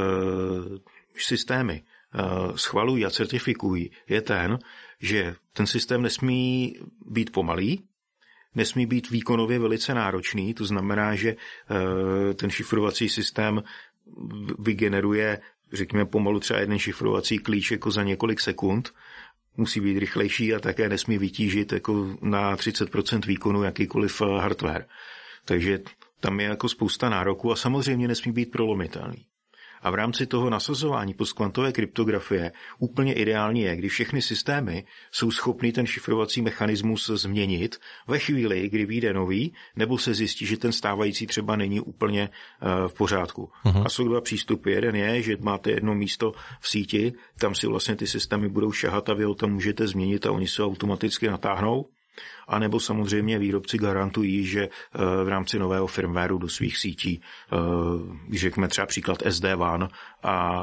systémy schvalují a certifikují, je ten, že ten systém nesmí být pomalý, nesmí být výkonově velice náročný, to znamená, že ten šifrovací systém vygeneruje, řekněme, pomalu třeba jeden šifrovací klíč jako za několik sekund, musí být rychlejší a také nesmí vytížit jako na 30% výkonu jakýkoliv hardware. Takže tam je jako spousta nároků a samozřejmě nesmí být prolomitelný. A v rámci toho nasazování postkvantové kryptografie úplně ideální je, když všechny systémy jsou schopny ten šifrovací mechanismus změnit ve chvíli, kdy vyjde nový, nebo se zjistí, že ten stávající třeba není úplně v pořádku. A jsou dva přístupy. Jeden je, že máte jedno místo v síti, tam si vlastně ty systémy budou šahat a vy ho tam můžete změnit a oni se automaticky natáhnou. A nebo samozřejmě výrobci garantují, že v rámci nového firmwareu do svých sítí, když řekněme třeba příklad SD-WAN a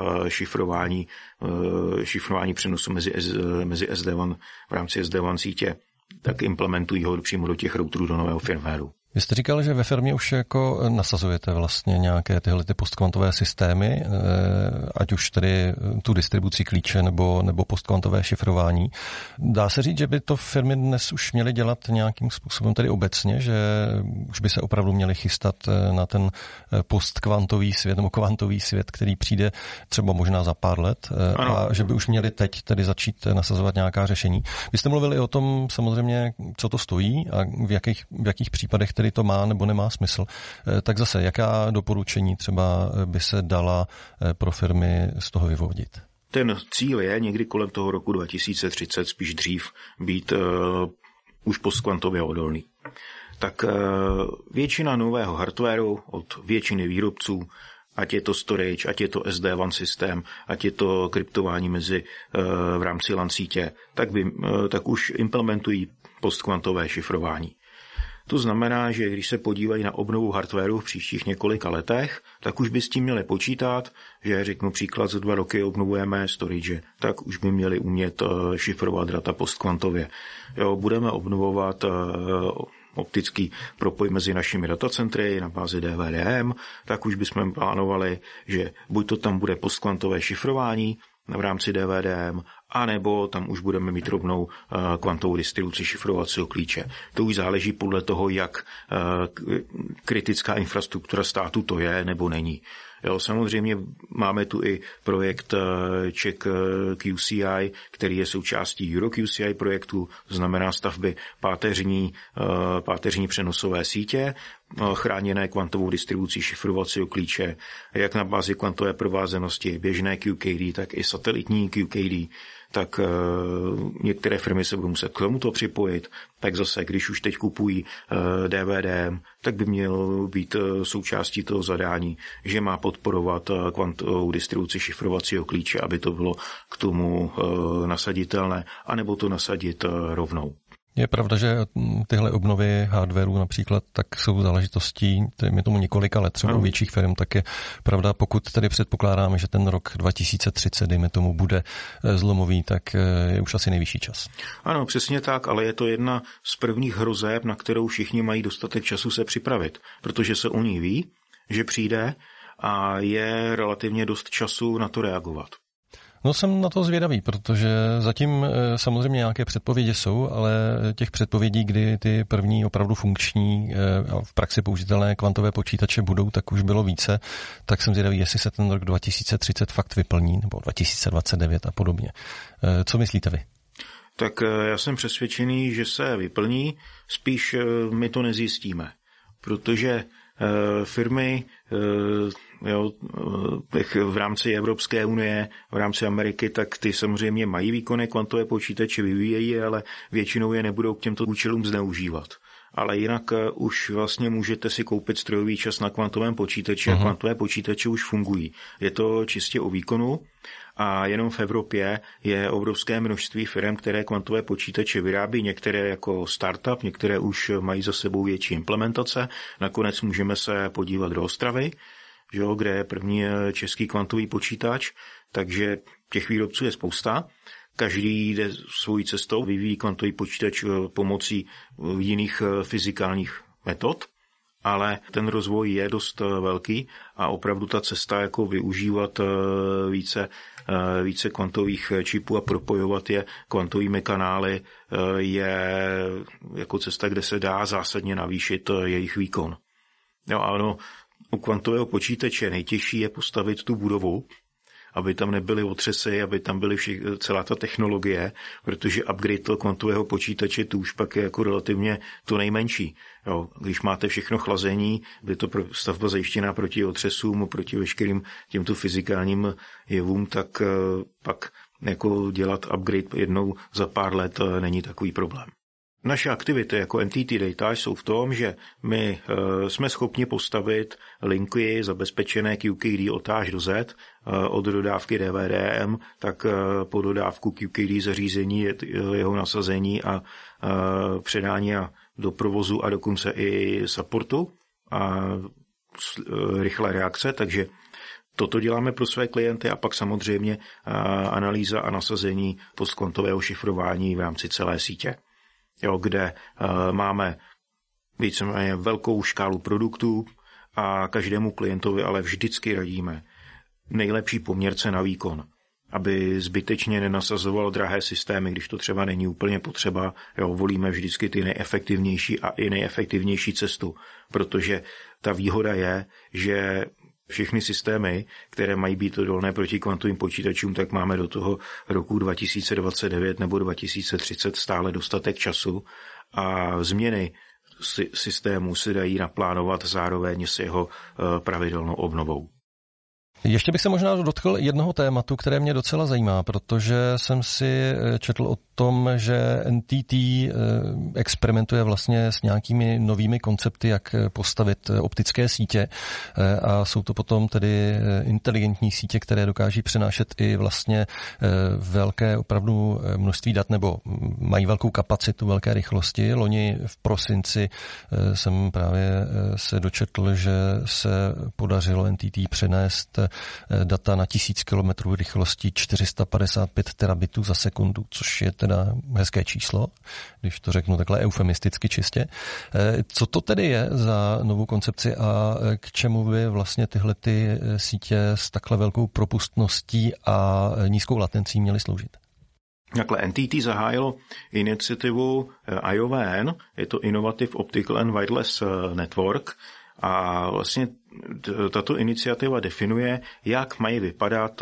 šifrování přenosu mezi SD-WAN v rámci SD-WAN sítě, tak implementují ho přímo do těch routerů do nového firmwareu. Vy jste říkal, že ve firmě už jako nasazujete vlastně nějaké tyhle ty postkvantové systémy, ať už tedy tu distribuci klíče nebo postkvantové šifrování. Dá se říct, že by to firmy dnes už měly dělat nějakým způsobem tedy obecně, že už by se opravdu měly chystat na ten postkvantový svět nebo kvantový svět, který přijde třeba možná za pár let, a že by už měli teď tedy začít nasazovat nějaká řešení. Vy jste mluvili o tom samozřejmě, co to stojí a v jakých případech tedy to má nebo nemá smysl. Tak zase, jaká doporučení třeba by se dala pro firmy z toho vyvodit? Ten cíl je někdy kolem toho roku 2030, spíš dřív, být už postkvantově odolný. Tak většina nového hardwareu od většiny výrobců, ať je to storage, ať je to SD-WAN systém, ať je to kryptování v rámci LAN sítě, tak už implementují postkvantové šifrování. To znamená, že když se podívají na obnovu hardwareu v příštích několika letech, tak už by s tím měli počítat, že řeknu příklad, za 2 roky obnovujeme storage, tak už by měli umět šifrovat data postkvantově. Budeme obnovovat optický propoj mezi našimi datacentry na bázi DVDM, tak už bychom plánovali, že buď to tam bude postkvantové šifrování v rámci DVDM, anebo tam už budeme mít rovnou kvantovou distribuci šifrovacího klíče. To už záleží podle toho, jak kritická infrastruktura státu to je nebo není. Samozřejmě máme tu i projekt Czech QCI, který je součástí EuroQCI projektu, to znamená stavby páteřní přenosové sítě, chráněné kvantovou distribucí šifrovacího klíče, jak na bázi kvantové provázanosti běžné QKD, tak i satelitní QKD. tak některé firmy se budou muset k tomuto připojit. Tak zase, když už teď kupují DVD, tak by mělo být součástí toho zadání, že má podporovat kvantovou distribuci šifrovacího klíče, aby to bylo k tomu nasaditelné, anebo to nasadit rovnou. Je pravda, že tyhle obnovy hardwareu například tak jsou záležitostí, je tomu několika let, třeba u větších firm, tak je pravda, pokud tedy předpokládáme, že ten rok 2030, dejme tomu, bude zlomový, tak je už asi nejvyšší čas. Ano, přesně tak, ale je to jedna z prvních hrozeb, na kterou všichni mají dostatek času se připravit, protože se o ní ví, že přijde a je relativně dost času na to reagovat. No jsem na to zvědavý, protože zatím samozřejmě nějaké předpovědi jsou, ale těch předpovědí, kdy ty první opravdu funkční a v praxi použitelné kvantové počítače budou, tak už bylo více. Tak jsem zvědavý, jestli se ten rok 2030 fakt vyplní, nebo 2029 a podobně. Co myslíte vy? Tak já jsem přesvědčený, že se vyplní, spíš my to nezjistíme, protože firmy v rámci Evropské unie, v rámci Ameriky, tak ty samozřejmě mají výkonné kvantové počítače, vyvíjejí, ale většinou je nebudou k těmto účelům zneužívat. Ale jinak už vlastně můžete si koupit strojový čas na kvantovém počítači a kvantové počítače už fungují. Je to čistě o výkonu a jenom v Evropě je obrovské množství firm, které kvantové počítače vyrábí, některé jako startup, některé už mají za sebou větší implementace. Nakonec můžeme se podívat do Ostravy, kde je první český kvantový počítač, takže těch výrobců je spousta. Každý jde svojí cestou, vyvíjí kvantový počítač pomocí jiných fyzikálních metod, ale ten rozvoj je dost velký a opravdu ta cesta jako využívat více kvantových čipů a propojovat je kvantovými kanály je jako cesta, kde se dá zásadně navýšit jejich výkon. Jo, ano, u kvantového počítače nejtěžší je postavit tu budovu, aby tam nebyly otřesy, aby tam byly celá ta technologie, protože upgrade toho kvantového počítače to už pak je jako relativně to nejmenší. Jo, když máte všechno chlazení, by to stavba zajištěná proti otřesům, proti veškerým těmto fyzikálním jevům, tak pak jako dělat upgrade jednou za pár let není takový problém. Naše aktivity jako NTT Data jsou v tom, že my jsme schopni postavit linky zabezpečené QKD od A až do Z, od dodávky DVDM, tak po dodávku QKD zařízení, jeho nasazení a předání do provozu a dokonce i supportu a rychlé reakce, takže toto děláme pro své klienty a pak samozřejmě analýza a nasazení postkvantového šifrování v rámci celé sítě. Kde máme víceméně velkou škálu produktů a každému klientovi ale vždycky radíme nejlepší poměrce na výkon, aby zbytečně nenasazoval drahé systémy, když to třeba není úplně potřeba. Volíme vždycky ty nejefektivnější a i nejefektivnější cestu, protože ta výhoda je, že všechny systémy, které mají být odolné proti kvantovým počítačům, tak máme do toho roku 2029 nebo 2030 stále dostatek času a změny systému se dají naplánovat zároveň s jeho pravidelnou obnovou. Ještě bych se možná dotkl jednoho tématu, které mě docela zajímá, protože jsem si četl o tom, že NTT experimentuje vlastně s nějakými novými koncepty, jak postavit optické sítě a jsou to potom tedy inteligentní sítě, které dokáží přenášet i vlastně velké opravdu množství dat nebo mají velkou kapacitu, velké rychlosti. Loni v prosinci jsem právě se dočetl, že se podařilo NTT přenést data na 1000 km rychlostí 455 terabitů za sekundu, což je teda hezké číslo, když to řeknu takhle eufemisticky čistě. Co to tedy je za novou koncepci a k čemu by vlastně tyhle ty sítě s takhle velkou propustností a nízkou latencí měly sloužit? Takhle NTT zahájilo iniciativu IOVN, je to Innovative Optical and Wireless Network, a vlastně tato iniciativa definuje, jak mají vypadat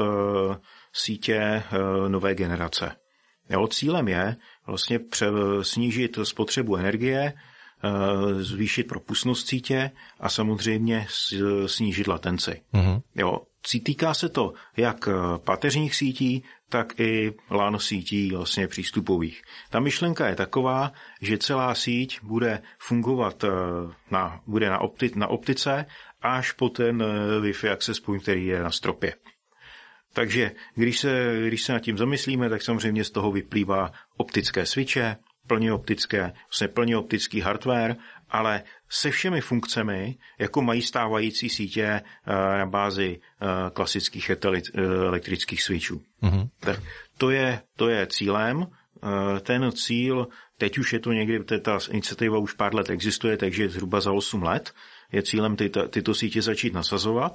sítě nové generace. Cílem je vlastně snížit spotřebu energie, zvýšit propustnost sítě a samozřejmě snížit latenci. Jo, týká se to jak páteřních sítí, tak i LAN sítí vlastně přístupových. Ta myšlenka je taková, že celá síť bude fungovat na optice až po ten Wi-Fi access point, který je na stropě. Takže když se nad tím zamyslíme, tak samozřejmě z toho vyplývá optické switche, plně optický hardware, ale se všemi funkcemi, jako mají stávající sítě na bázi klasických elektrických switchů. Tak to je cílem. Ten cíl, teď už je to někdy, ta iniciativa už pár let existuje, takže zhruba za 8 let je cílem tyto sítě začít nasazovat.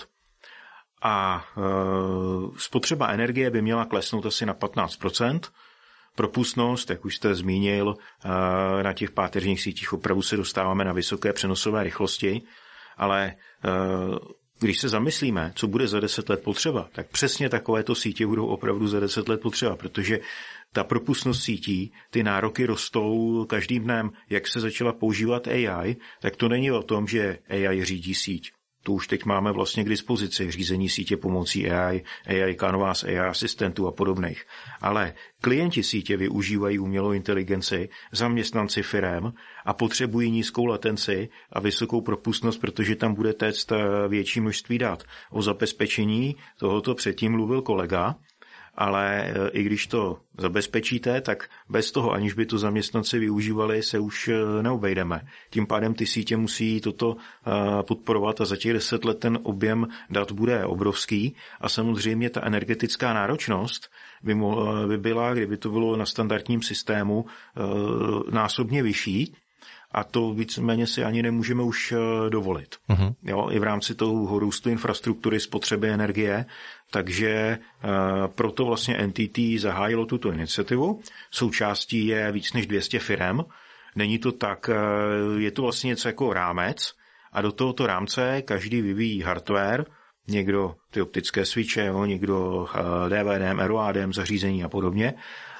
A spotřeba energie by měla klesnout asi na 15%. Propustnost, jak už jste zmínil, na těch páteřních sítích opravdu se dostáváme na vysoké přenosové rychlosti, ale když se zamyslíme, co bude za 10 let potřeba, tak přesně takovéto sítě budou opravdu za 10 let potřeba, protože ta propustnost sítí, ty nároky rostou každým dnem. Jak se začala používat AI, tak to není o tom, že AI řídí síť. To už teď máme vlastně k dispozici řízení sítě pomocí AI kanvas, AI asistentů a podobných. Ale klienti sítě využívají umělou inteligenci, zaměstnanci firem a potřebují nízkou latenci a vysokou propustnost, protože tam bude téct větší množství dat. O zabezpečení tohoto předtím mluvil kolega, ale i když to zabezpečíte, tak bez toho, aniž by to zaměstnanci využívali, se už neobejdeme. Tím pádem ty sítě musí toto podporovat a za těch 10 let ten objem dat bude obrovský a samozřejmě ta energetická náročnost by byla, kdyby to bylo na standardním systému, násobně vyšší. A to víceméně si ani nemůžeme už dovolit. Jo, i v rámci toho růstu infrastruktury, spotřeby energie. Takže proto vlastně NTT zahájilo tuto iniciativu. Součástí je víc než 200 firem. Není to tak, je to vlastně něco jako rámec a do tohoto rámce každý vyvíjí hardware, někdo ty optické switche, někdo DVDM, ROADM zařízení a podobně.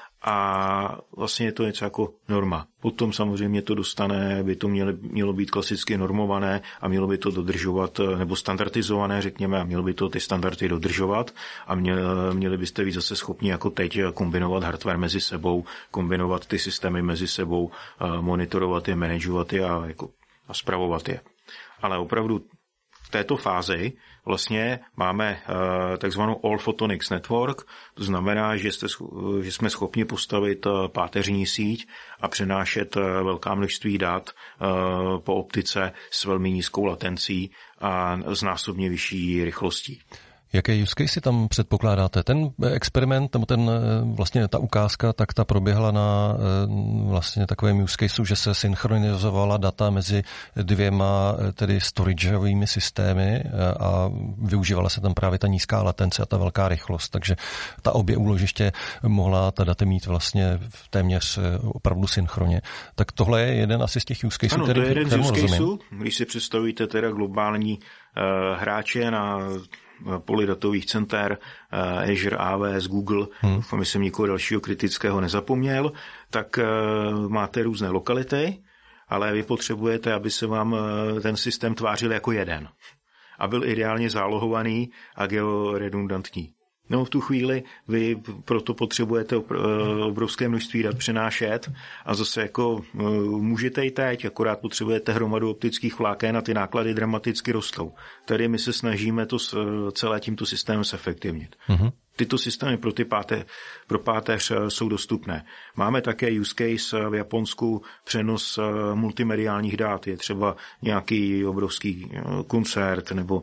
A vlastně je to něco jako norma. Potom samozřejmě to dostane, by to mělo být klasicky normované a mělo by to dodržovat, nebo standardizované, řekněme, a mělo by to ty standardy dodržovat a měli byste být zase schopni jako teď kombinovat hardware mezi sebou, kombinovat ty systémy mezi sebou, monitorovat je, manažovat je a spravovat je. Ale opravdu v této fázi vlastně máme takzvanou All Photonics Network, to znamená, že jsme schopni postavit páteřní síť a přenášet velká množství dat po optice s velmi nízkou latencí a s násobně vyšší rychlostí. Jaké use case tam předpokládáte? Ten experiment, nebo vlastně ta ukázka, tak ta proběhla na vlastně takovém use caseu, že se synchronizovala data mezi dvěma tedy storageovými systémy a využívala se tam právě ta nízká latence a ta velká rychlost. Takže ta obě úložiště mohla ta data mít vlastně téměř opravdu synchronně. Tak tohle je jeden asi z těch use caseů, ano, to je jeden z use caseů. Když si představíte teda globální hráče na poli datových center, Azure, AWS, Google, myslím nikoho dalšího kritického nezapomněl, tak máte různé lokality, ale vy potřebujete, aby se vám ten systém tvářil jako jeden a byl ideálně zálohovaný a georedundantní. No v tu chvíli vy proto potřebujete obrovské množství dat přenášet a zase jako můžete i teď, akorát potřebujete hromadu optických vláken a ty náklady dramaticky rostou. Tady my se snažíme to celé tímto systémem zefektivnit. Tyto systémy pro páteř jsou dostupné. Máme také use case v Japonsku, přenos multimediálních dat. Je třeba nějaký obrovský koncert nebo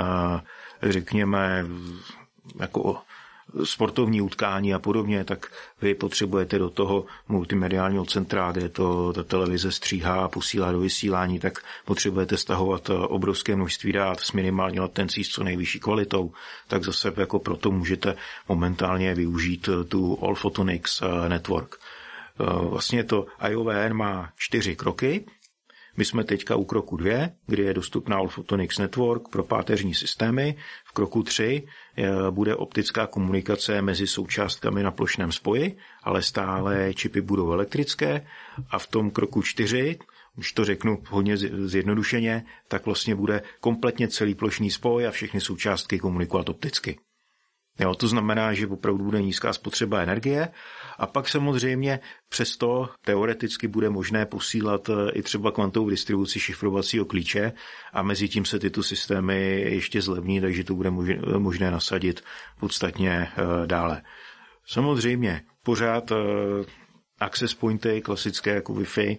řekněme jako sportovní utkání a podobně, tak vy potřebujete do toho multimediálního centra, kde to ta televize stříhá a posílá do vysílání, tak potřebujete stahovat obrovské množství dat s minimální latencí s co nejvyšší kvalitou, tak zase jako proto můžete momentálně využít tu All Photonics Network. Vlastně to IOVN má 4 kroky. My jsme teďka u kroku 2, kdy je dostupná All Photonics Network pro páteřní systémy. V kroku 3 bude optická komunikace mezi součástkami na plošném spoji, ale stále čipy budou elektrické. A v tom kroku 4, už to řeknu hodně zjednodušeně, tak vlastně bude kompletně celý plošný spoj a všechny součástky komunikovat opticky. Jo, to znamená, že opravdu bude nízká spotřeba energie a pak samozřejmě přesto teoreticky bude možné posílat i třeba kvantovou distribuci šifrovacího klíče a mezi tím se tyto systémy ještě zlevní, takže to bude možné nasadit podstatně dále. Samozřejmě pořád access pointy klasické jako Wi-Fi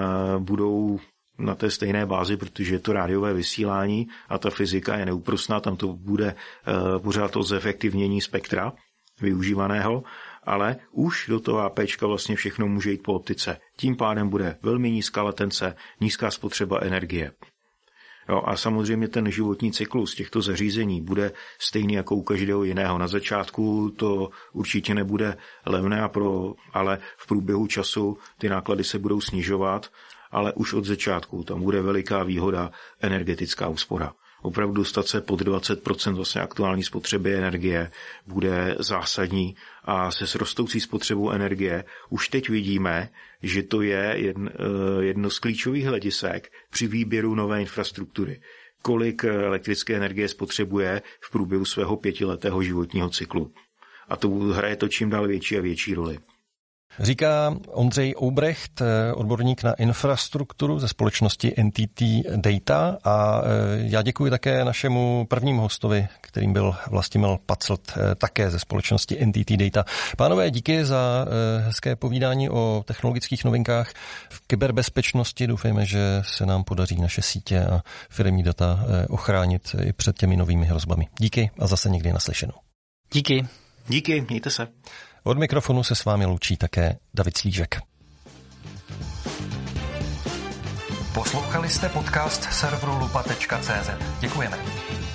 budou na té stejné bázi, protože je to rádiové vysílání a ta fyzika je neúprosná, tam to bude pořád to zefektivnění spektra využívaného, ale už do toho APčka vlastně všechno může jít po optice. Tím pádem bude velmi nízká latence, nízká spotřeba energie. Jo, a samozřejmě ten životní cyklus těchto zařízení bude stejný jako u každého jiného. Na začátku to určitě nebude levné, ale v průběhu času ty náklady se budou snižovat, ale už od začátku tam bude veliká výhoda energetická úspora. Opravdu dostat se pod 20% vlastně aktuální spotřeby energie bude zásadní a se s rostoucí spotřebou energie už teď vidíme, že to je jedno z klíčových hledisek při výběru nové infrastruktury. Kolik elektrické energie spotřebuje v průběhu svého 5letého životního cyklu. A to hraje to čím dál větší a větší roli. Říká Ondřej Oubrecht, odborník na infrastrukturu ze společnosti NTT Data a já děkuji také našemu prvnímu hostovi, kterým byl Vlastimil Paclt, také ze společnosti NTT Data. Pánové, díky za hezké povídání o technologických novinkách v kyberbezpečnosti. Doufejme, že se nám podaří naše sítě a firemní data ochránit i před těmi novými hrozbami. Díky a zase někdy naslyšenou. Díky. Díky, mějte se. Od mikrofonu se s vámi loučí také David Slížek. Poslouchali jste podcast serveru lupa.cz. Děkujeme.